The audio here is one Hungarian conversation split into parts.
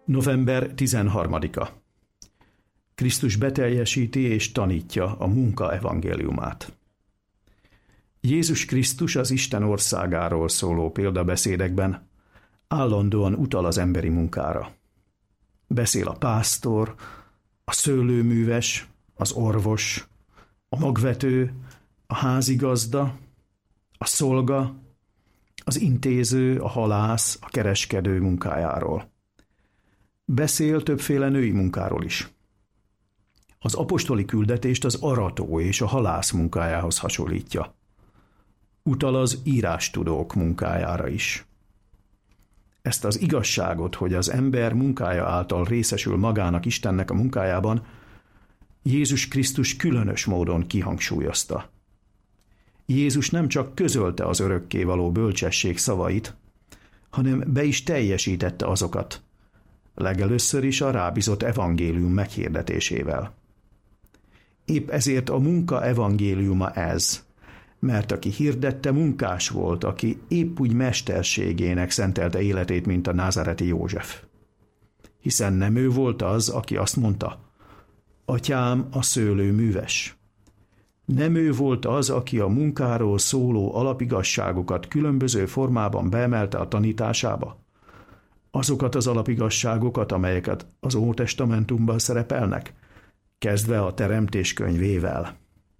November 13-a. Krisztus beteljesíti és tanítja a munka evangéliumát. Jézus Krisztus az Isten országáról szóló példabeszédekben állandóan utal az emberi munkára. Beszél a pásztor, a szőlőműves, az orvos, a magvető, a házigazda, a szolga, az intéző, a halász, a kereskedő munkájáról. Beszél többféle női munkáról is. Az apostoli küldetést az arató és a halász munkájához hasonlítja. Utal az írástudók munkájára is. Ezt az igazságot, hogy az ember munkája által részesül magának Istennek a munkájában, Jézus Krisztus különös módon kihangsúlyozta. Jézus nem csak közölte az örökkévaló bölcsesség szavait, hanem be is teljesítette azokat, legelőször is a rábízott evangélium meghirdetésével. Épp ezért a munka evangéliuma ez, mert aki hirdette, munkás volt, aki épp úgy mesterségének szentelte életét, mint a názáreti József. Hiszen nem ő volt az, aki azt mondta, Atyám a szőlőműves. Nem ő volt az, aki a munkáról szóló alapigasságokat különböző formában beemelte a tanításába. Azokat az alapigasságokat, amelyeket az Ótestamentumban szerepelnek, kezdve a Teremtés könyvével.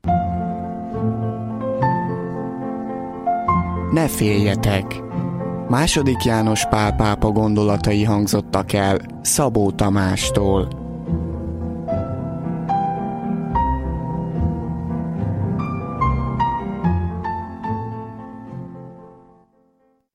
Ne féljetek! II. János Pál pápa gondolatai hangzottak el Szabó Tamástól.